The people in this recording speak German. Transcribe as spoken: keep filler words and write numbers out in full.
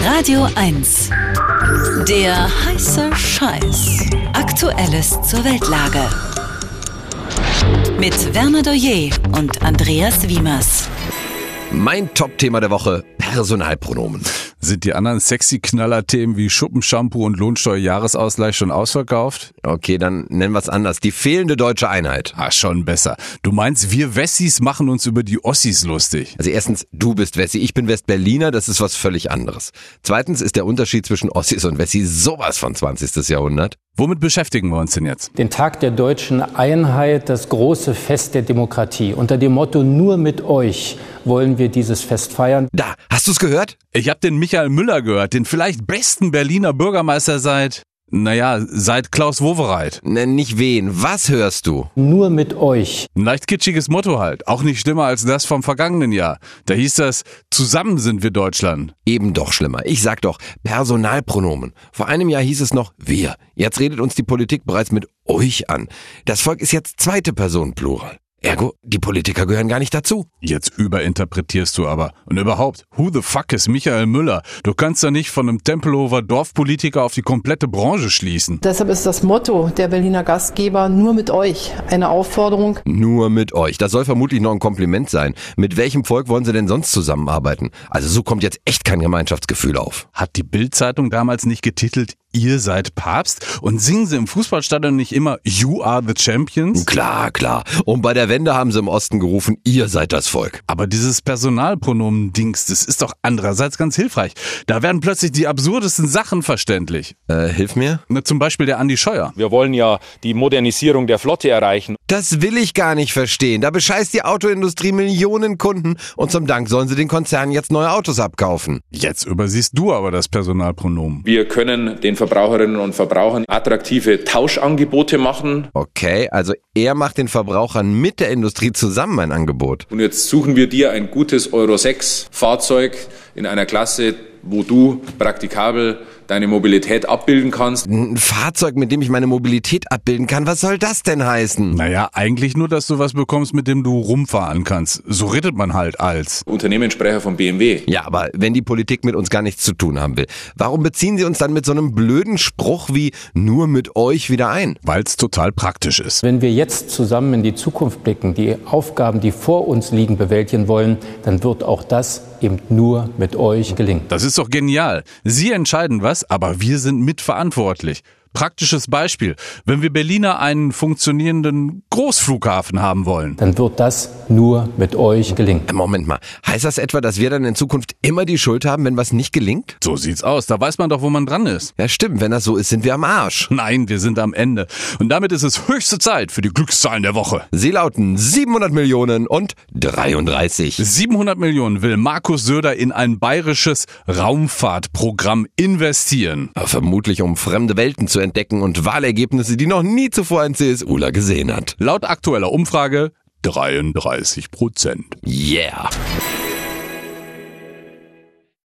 Radio eins. Der heiße Scheiß. Aktuelles zur Weltlage. Mit Werner Doyer und Andreas Wiemers. Mein Top-Thema der Woche: Personalpronomen. Sind die anderen sexy Knaller-Themen wie Schuppen-Shampoo und Lohnsteuer-Jahresausgleich schon ausverkauft? Okay, dann nennen wir es anders. Die fehlende deutsche Einheit. Ah, schon besser. Du meinst, wir Wessis machen uns über die Ossis lustig? Also erstens, du bist Wessi, ich bin Westberliner, das ist was völlig anderes. Zweitens ist der Unterschied zwischen Ossis und Wessi sowas von zwanzigstes Jahrhundert. Womit beschäftigen wir uns denn jetzt? Den Tag der deutschen Einheit, das große Fest der Demokratie. Unter dem Motto "Nur mit euch" wollen wir dieses Fest feiern. Da, hast du's gehört? Ich hab den Michael Müller gehört, den vielleicht besten Berliner Bürgermeister seit, naja, seit Klaus Wowereit. Nenn nicht wen, was hörst du? Nur mit euch. Ein leicht kitschiges Motto halt, auch nicht schlimmer als das vom vergangenen Jahr. Da hieß das, zusammen sind wir Deutschland. Eben doch schlimmer. Ich sag doch, Personalpronomen. Vor einem Jahr hieß es noch wir. Jetzt redet uns die Politik bereits mit euch an. Das Volk ist jetzt zweite Person Plural. Ergo, die Politiker gehören gar nicht dazu. Jetzt überinterpretierst du aber. Und überhaupt, who the fuck ist Michael Müller? Du kannst ja nicht von einem Tempelhofer Dorfpolitiker auf die komplette Branche schließen. Deshalb ist das Motto der Berliner Gastgeber "Nur mit euch" eine Aufforderung. Nur mit euch. Das soll vermutlich noch ein Kompliment sein. Mit welchem Volk wollen sie denn sonst zusammenarbeiten? Also so kommt jetzt echt kein Gemeinschaftsgefühl auf. Hat die Bild-Zeitung damals nicht getitelt, ihr seid Papst? Und singen sie im Fußballstadion nicht immer You are the Champions? Klar, klar. Und bei der Wende haben sie im Osten gerufen, ihr seid das Volk. Aber dieses Personalpronomen-Dings, das ist doch andererseits ganz hilfreich. Da werden plötzlich die absurdesten Sachen verständlich. Äh, hilf mir? Na, zum Beispiel der Andi Scheuer. Wir wollen ja die Modernisierung der Flotte erreichen. Das will ich gar nicht verstehen. Da bescheißt die Autoindustrie Millionen Kunden und zum Dank sollen sie den Konzernen jetzt neue Autos abkaufen. Jetzt übersiehst du aber das Personalpronomen. Wir können den Verbraucherinnen und Verbrauchern attraktive Tauschangebote machen. Okay, also er macht den Verbrauchern mit der Industrie zusammen ein Angebot. Und jetzt suchen wir dir ein gutes Euro sechs Fahrzeug in einer Klasse, wo du praktikabel deine Mobilität abbilden kannst. Ein Fahrzeug, mit dem ich meine Mobilität abbilden kann, was soll das denn heißen? Naja, eigentlich nur, dass du was bekommst, mit dem du rumfahren kannst. So redet man halt als Unternehmenssprecher von B M W. Ja, aber wenn die Politik mit uns gar nichts zu tun haben will, warum beziehen sie uns dann mit so einem blöden Spruch wie "nur mit euch" wieder ein? Weil es total praktisch ist. Wenn wir jetzt zusammen in die Zukunft blicken, die Aufgaben, die vor uns liegen, bewältigen wollen, dann wird auch das eben nur mit euch gelingen. Das ist doch genial. Sie entscheiden was, aber wir sind mitverantwortlich. Praktisches Beispiel. Wenn wir Berliner einen funktionierenden Großflughafen haben wollen, dann wird das nur mit euch gelingen. Moment mal, heißt das etwa, dass wir dann in Zukunft immer die Schuld haben, wenn was nicht gelingt? So sieht's aus. Da weiß man doch, wo man dran ist. Ja stimmt, wenn das so ist, sind wir am Arsch. Nein, wir sind am Ende. Und damit ist es höchste Zeit für die Glückszahlen der Woche. Sie lauten siebenhundert Millionen und dreiunddreißig. siebenhundert Millionen will Markus Söder in ein bayerisches Raumfahrtprogramm investieren. Aber vermutlich um fremde Welten zu entdecken und Wahlergebnisse, die noch nie zuvor ein CSUler gesehen hat. Laut aktueller Umfrage dreiunddreißig Prozent. Yeah.